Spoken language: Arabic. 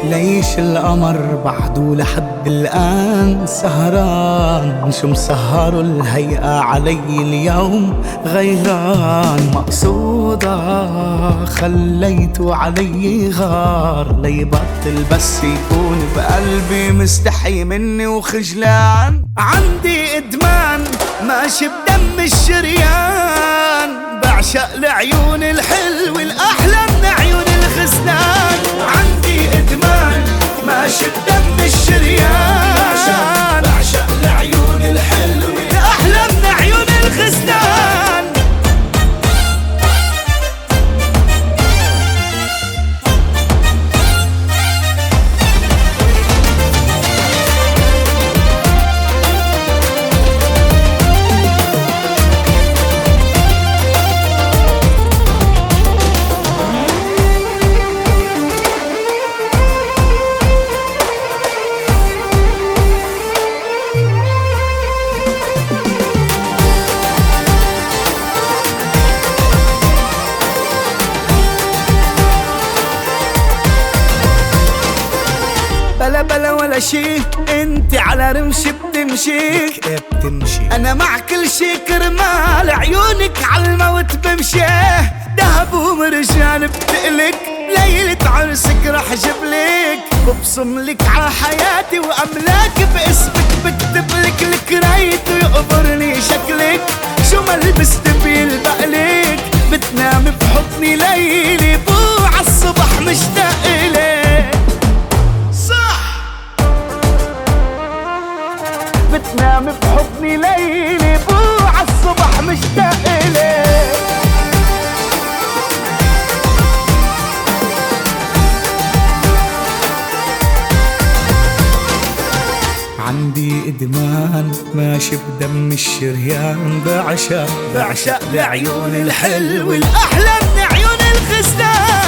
ليش القمر بعده لحد الآن سهران؟ شو مسهر الهيئة علي اليوم غيران؟ مقصودة خليته علي غار ليبطل بس يكون بقلبي مستحي مني وخجلان. عندي إدمان ماشي بدم الشريان، بعشق العيون الحلوة الأحلى من عيون الخزنان. عندي إدمان ماشي بدم الشريان، بعشق العيون الحلوة الأحلى من عيون الخزنان. بلا بلا ولا شي، انت على رمشي بتمشي انا مع كل شي كرمال عيونك عالموت بمشي. دهب ومرجان بتقلك ليلة عرسك رح جبلك، ببصملك ع حياتي واملاك باسمك بكتبلك الكريت ويقبرني شكلك. شو ما لبست بيلبقلك بتنامي بحضني ليلي بو عالصبح مشتاق إلك. بتنامي بحضني ليلي بو عالصبح مشتاق إليك. عندي إدمان ماشي بدم الشريان، بعشق العيون الحلوة الأحلى من عيون الخزنان.